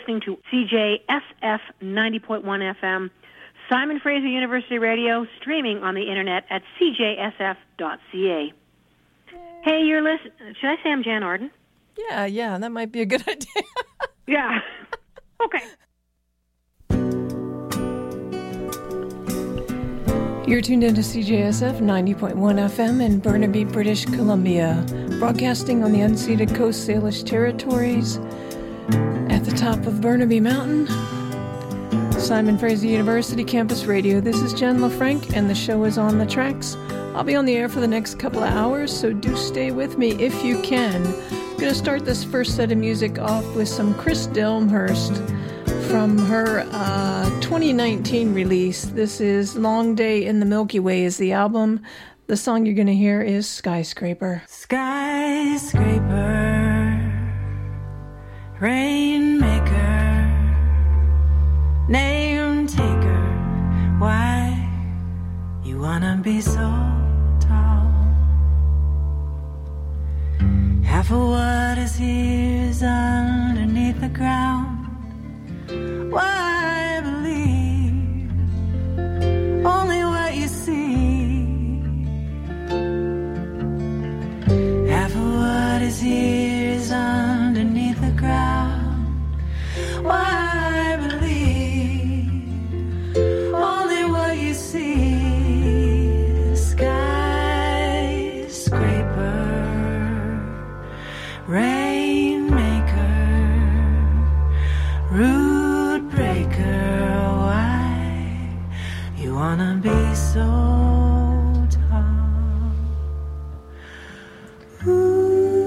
Listening to CJSF 90.1 FM, Simon Fraser University Radio, streaming on the internet at cjsf.ca. Hey, you're listening. Should I say I'm Jan Arden? Yeah, that might be a good idea. Yeah. Okay. You're tuned into CJSF 90.1 FM in Burnaby, British Columbia, broadcasting on the unceded Coast Salish territories at the top of Burnaby Mountain. Simon Fraser University Campus Radio. This is Jen LaFranc, and the show is On the Tracks. I'll be on the air for the next couple of hours, so do stay with me if you can. I'm going to start this first set of music off with some Chris Delmhurst from her 2019 release. This is Long Day in the Milky Way is the album. The song you're going to hear is Skyscraper. Skyscraper, rainmaker, name taker. Why you wanna be so tall? Half of what is here is underneath the ground. Why believe only what you see? Half of what is here is underneath the ground. Why believe only what you see? Skyscraper, rainmaker, rude breaker. Why you wanna be so tall? Ooh.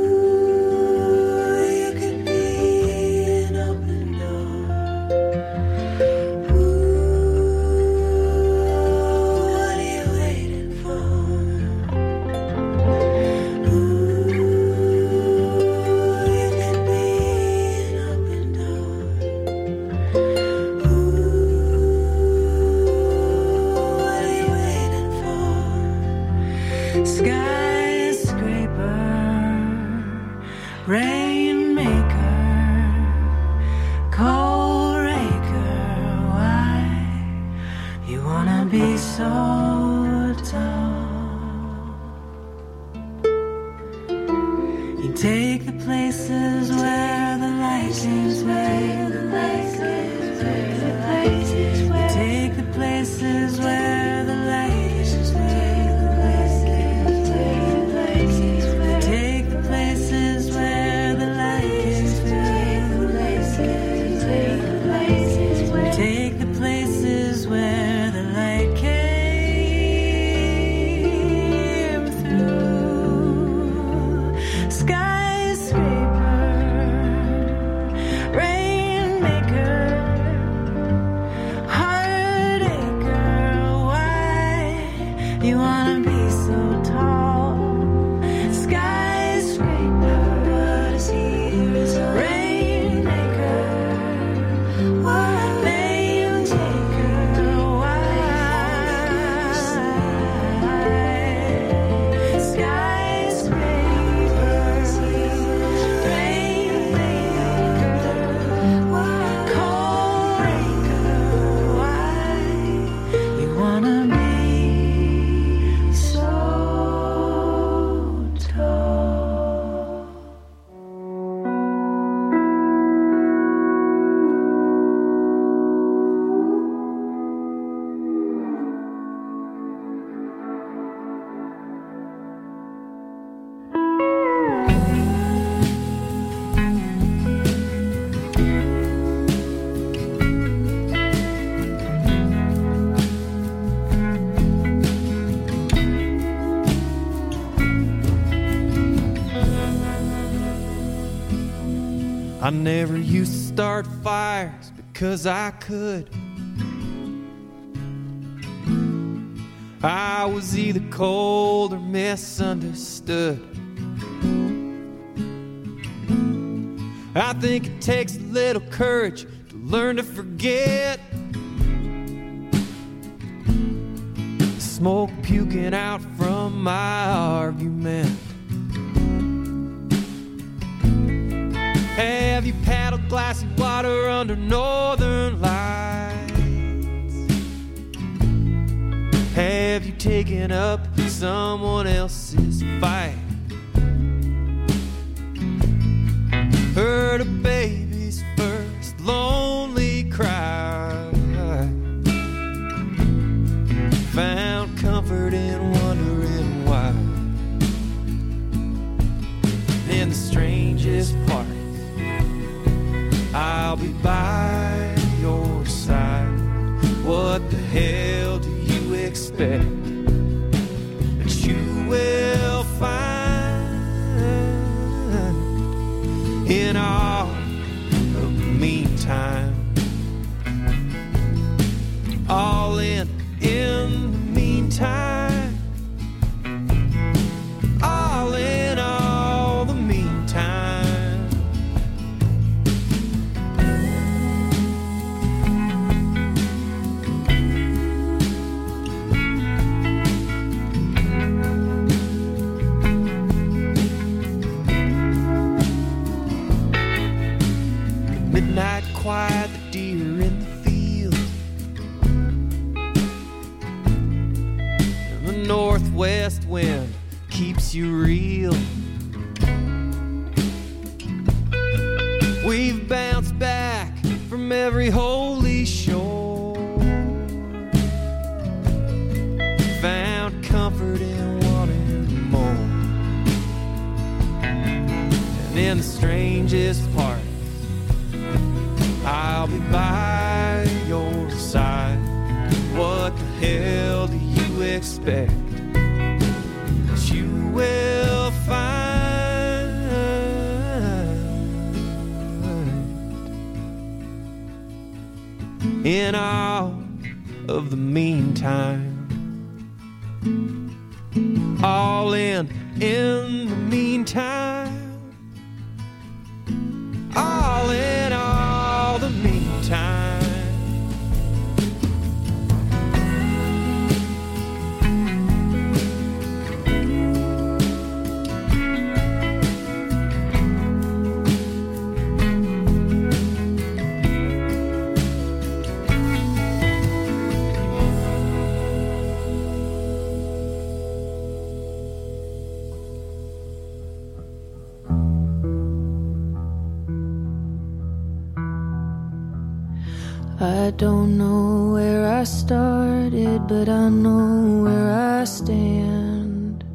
I never used to start fires because I could. I was either cold or misunderstood. I think it takes a little courage to learn to forget. Smoke puking out from my argument. Have you paddled glassy water under northern lights? Have you taken up someone else's fight? Heard a baby's first lonely cry? Found comfort in wondering why? And the strangest part, I'll be by your side. What the hell do you expect that you will find in all of the meantime? All in the meantime. All in all the meantime. Midnight quiet, the deer in the field, and the northwest wind keeps you real. We've bounced back from every holy shore, found comfort in wanting more. And in the strangest part, I'll be by your side. What the hell do you expect that you will find in all of the meantime? All in the meantime. All in all the meantime. I don't know where I started, but I know where I stand.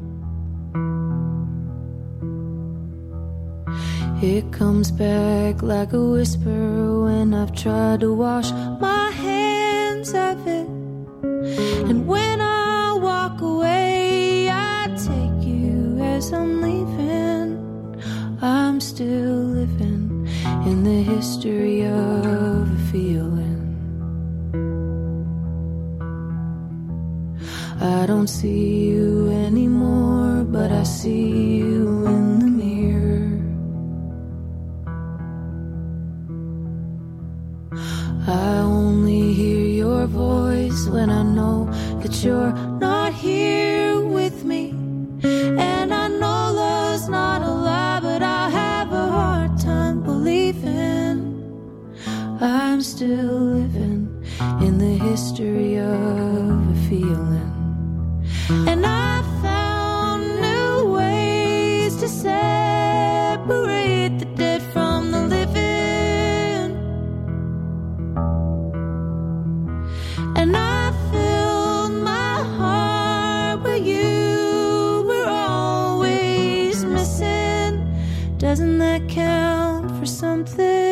It comes back like a whisper when I've tried to wash my hands of it. And when I walk away, I take you as I'm leaving. I'm still living in the history of a feeling. I don't see you anymore, but I see you in the mirror. I only hear your voice when I know that you're not here with me. And I know love's not a lie, but I have a hard time believing I'm still living in the history of a feeling. And I found new ways to separate the dead from the living. And I filled my heart where you were always missing. Doesn't that count for something?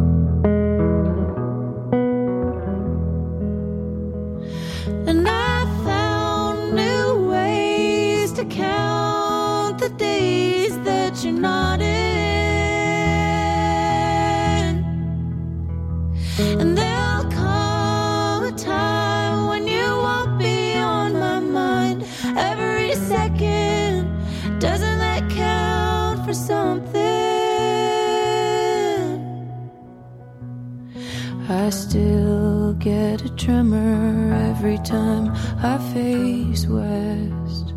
And I Doesn't that count for something? I still get a tremor every time I face west.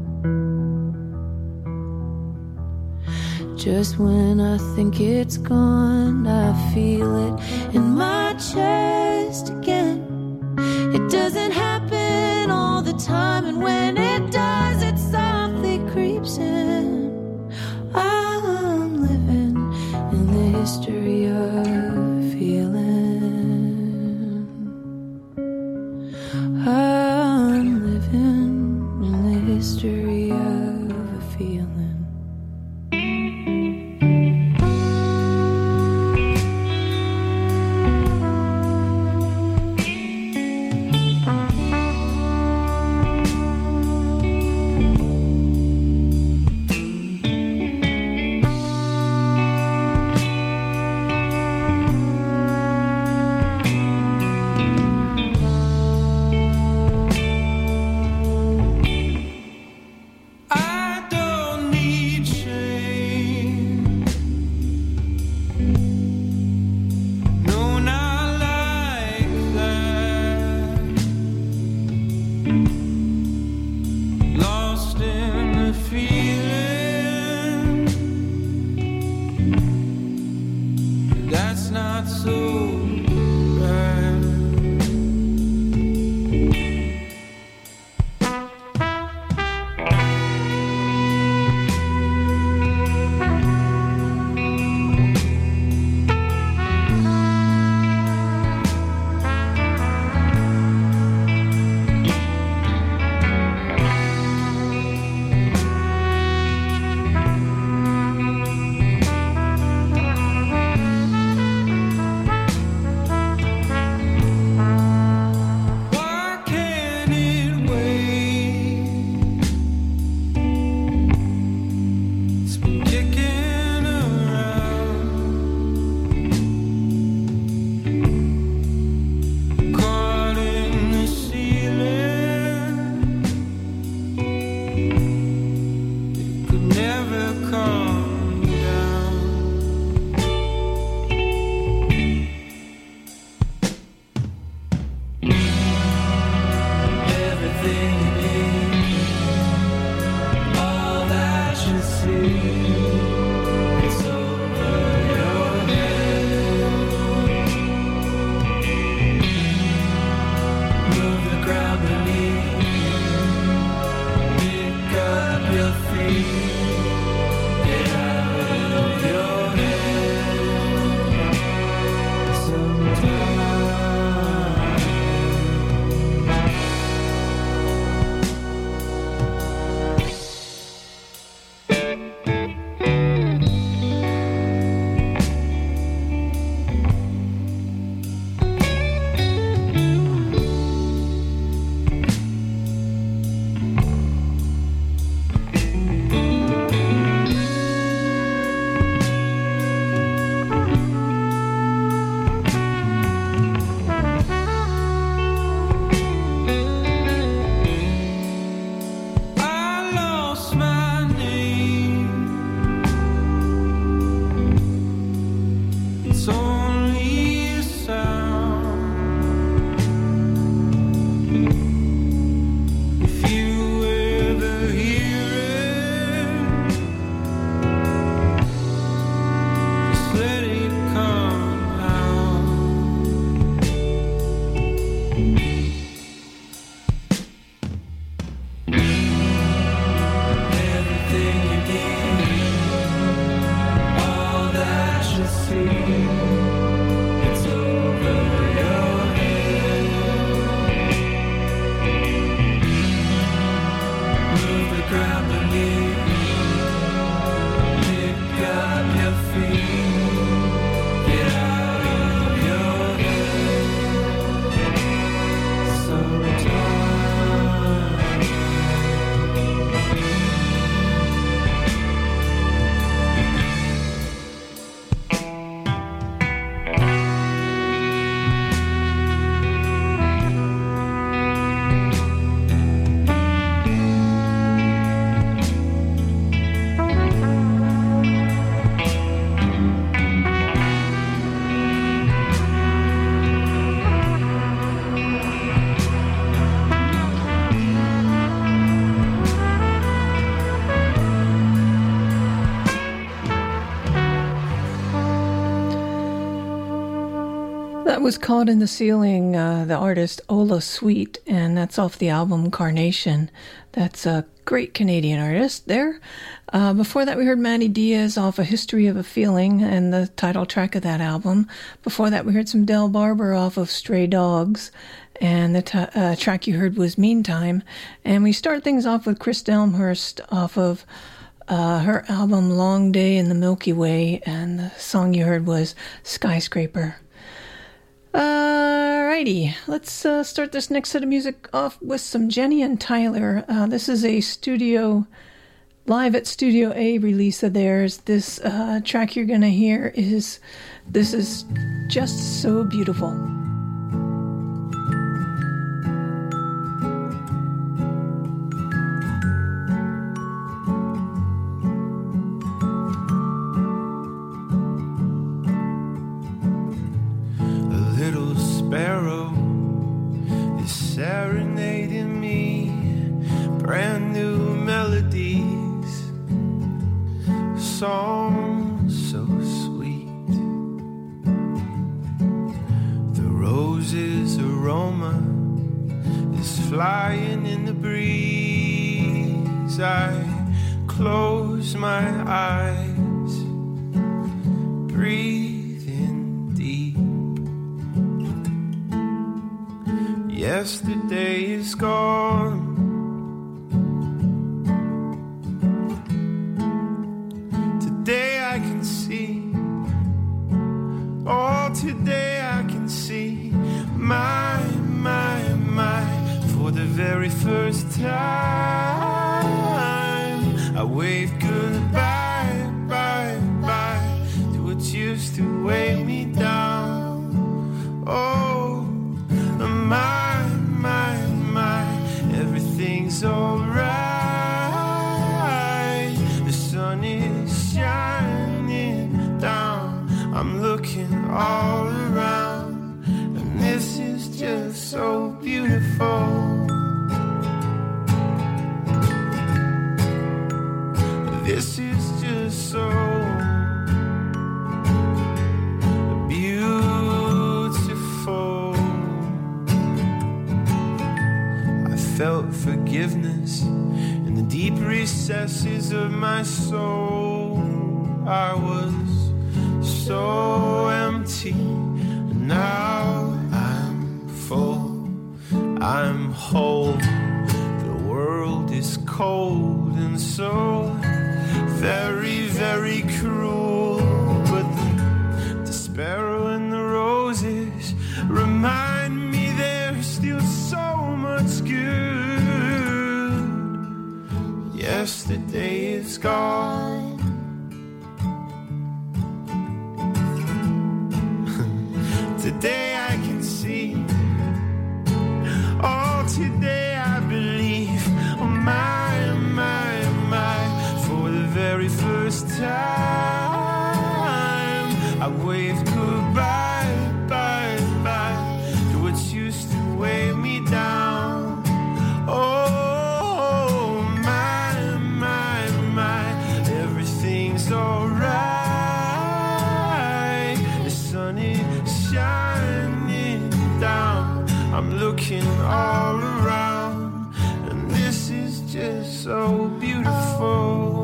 Just when I think it's gone, I feel it in my chest again. It doesn't happen all the time, and when it does, it softly creeps in. I'm living in the history of feeling. I'm living in the history of a feeling. That was Caught in the Ceiling, the artist Ola Sweet, and that's off the album Carnation. That's a great Canadian artist there. Before that, we heard Matty Diaz off A History of a Feeling and the title track of that album. Before that, we heard some Del Barber off of Stray Dogs, and the track you heard was Meantime. And we start things off with Chris Delmhurst off of her album Long Day in the Milky Way, and the song you heard was Skyscraper. Alrighty, let's start this next set of music off with some Jenny and Tyler. This is a live at Studio A release of theirs. This track you're gonna hear is Just So Beautiful. Sparrow is serenading me, brand new melodies, songs so sweet. The rose's aroma is flying in the breeze. I close my eyes, breathe. Yesterday is gone. Today I can see. Oh, today I can see. My, for the very first time I waved goodbye, bye to what used to weigh me down. Oh, my, everything's alright. The sun is shining down. I'm looking all around, and this is just so beautiful. This is just so beautiful. Felt forgiveness in the deep recesses of my soul. I was so empty, and now I'm full. I'm whole. The world is cold and so very, very cruel. But the sparrow and the roses remind me there's still so much good. Yesterday is gone. Today I can see. Oh, today I believe. Oh, my, for the very first time I waved goodbye, bye to what used to weigh me down. Oh, my, everything's alright. The sun is shining down. I'm looking all around, and this is just so beautiful.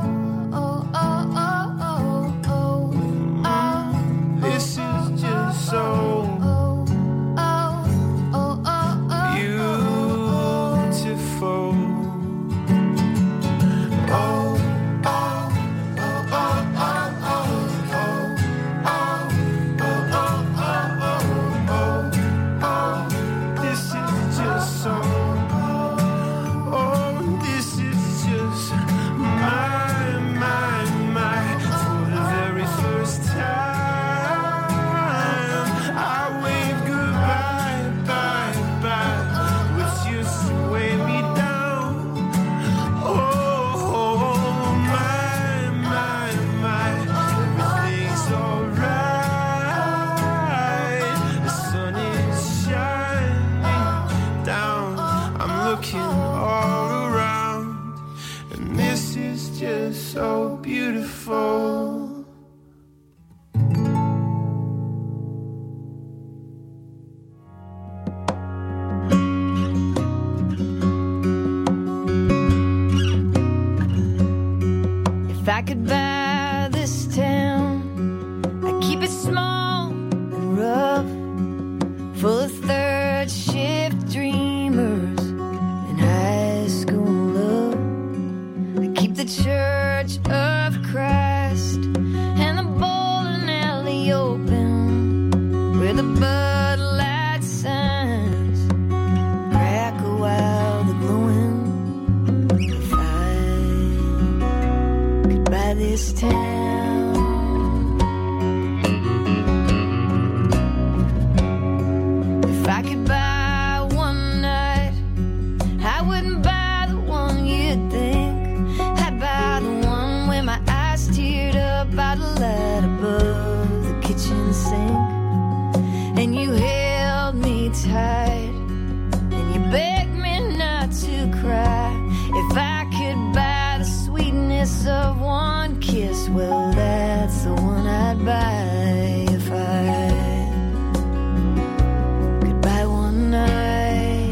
This is just so beautiful. This is just so. Oh, this is just my, for the very first time I waved goodbye, bye, which used to weigh me down. Oh, my, everything's alright. The sun is shining down. I'm looking all around, and this is just so beautiful. I could buy this town, I'd keep it small and rough, full of third shift dreamers and high school love. I'd keep the Church of Christ and the bowling alley open, where the Bud Light signs crackle while they're glowing. If I could buy this town, if I could buy one night, I wouldn't buy the one you'd think. I'd buy the one where my eyes teared up by the light above the kitchen sink, and you held me tight, and you begged me not to cry. If I could buy the sweetness of one kiss, well, that's the one I'd buy. If I could buy one night,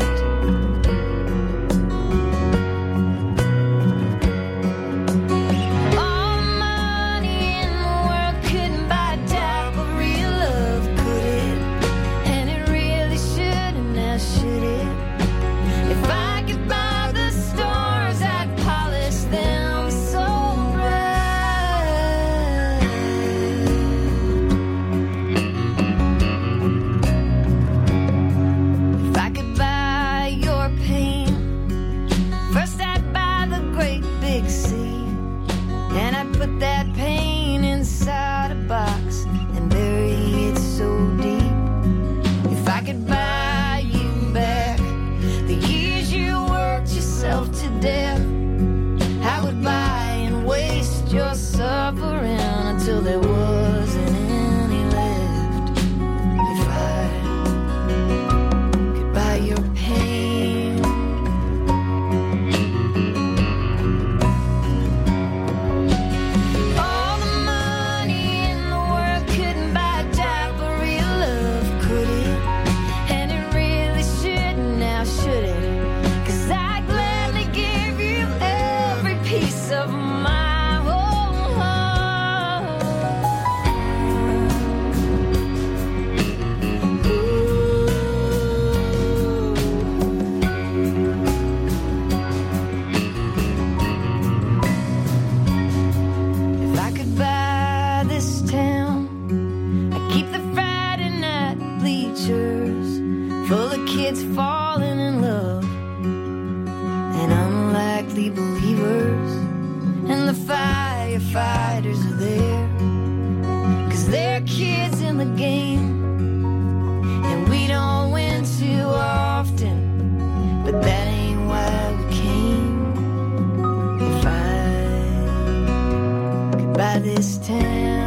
all the money in the world couldn't buy a dab of real love, could it? And it really shouldn't, now should it? If I could buy the stars, I'd polish them so bright. If I could buy your pain, first I'd buy the great big sea, and I'd put that pain inside a box and bury it so deep. If I could buy you back the years you worked yourself to death, I would buy and waste your suffering until there wasn't any left. If I could buy your pain, all the money in the world couldn't buy a dab of real love, could it? And it really shouldn't, now should it? 'Cause I'd gladly give you every piece of my whole heart. If I could buy this town, I'd keep the Friday night bleachers full of kids falling in love and unlikely believers, and the firefighters are there 'cause they're kids in the game, and we don't win too often, but that ain't why we came. If I could buy this town,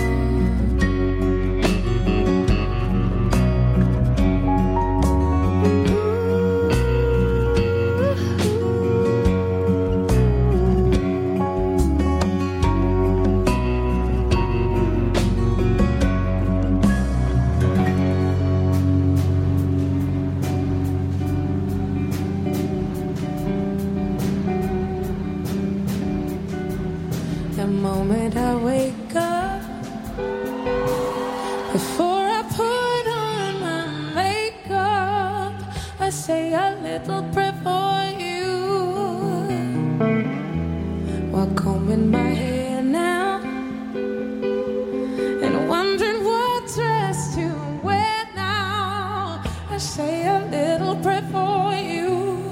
the moment I wake up, before I put on my makeup, I say a little prayer for you. While combing my hair now and wondering what dress to wear now, I say a little prayer for you.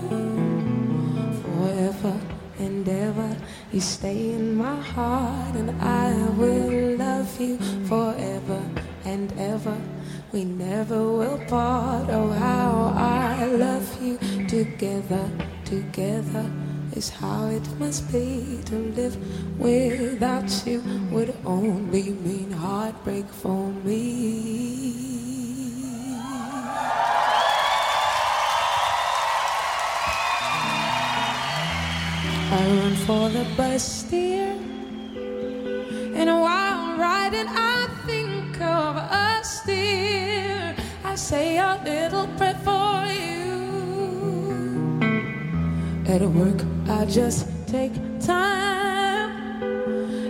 Forever and ever, you stay in my heart, and I will love you forever and ever. We never will part. Oh, how I love you. Together, together is how it must be. To live without you would only mean heartbreak for me. I run for the bus, dear, and while riding I think of us, dear. I say a little prayer for you. At work I just take time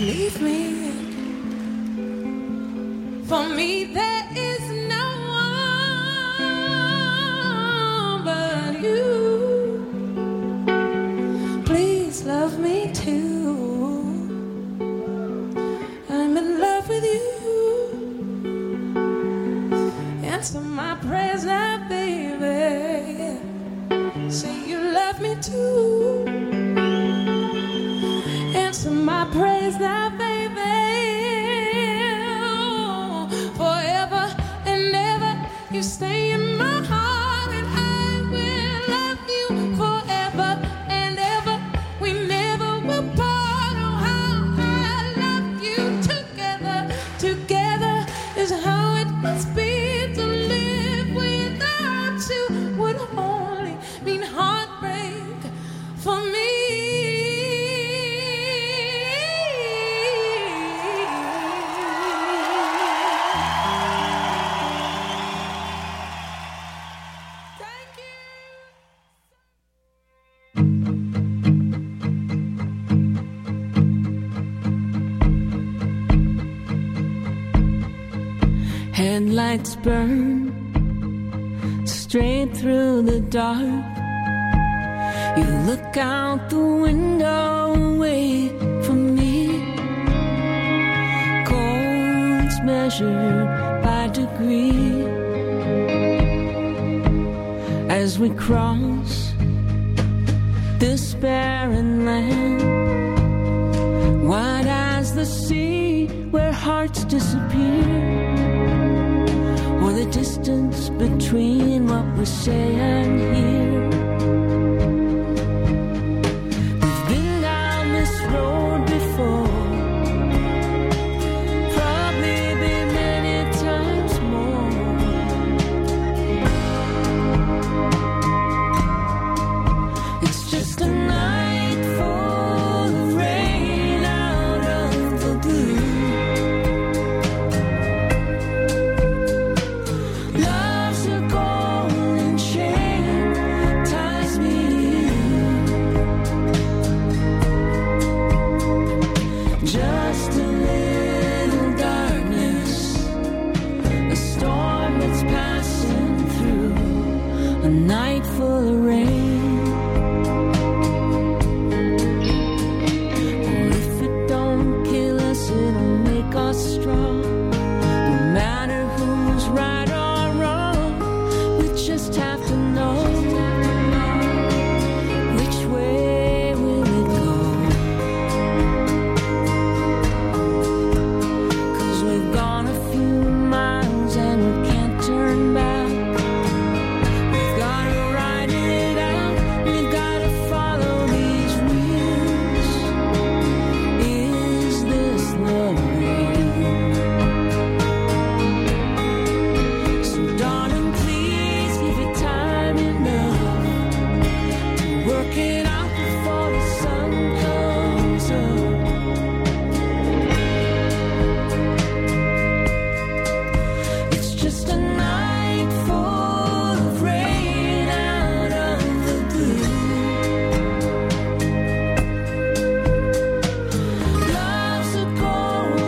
leave me. For me, there is no one but you. Please love me too. I'm in love with you. Answer my prayers now, baby. Say you love me too. Answer my prayers now, baby. Forever and ever, you stay in my heart, and I will love you forever and ever. We never will part. Oh, how I love you. Together, together is how it must be. To live without you would only mean heartbreak for me. Headlights burn straight through the dark. You look out the window away from me. Cold's measured by degree. As we cross this barren land, wide as the sea where hearts disappear, or the distance between what we say and hear. We've been down this road before, probably been many times more. It's just a night full of rain out of the blue. Just a little darkness, a storm that's passing through, a night full of rain.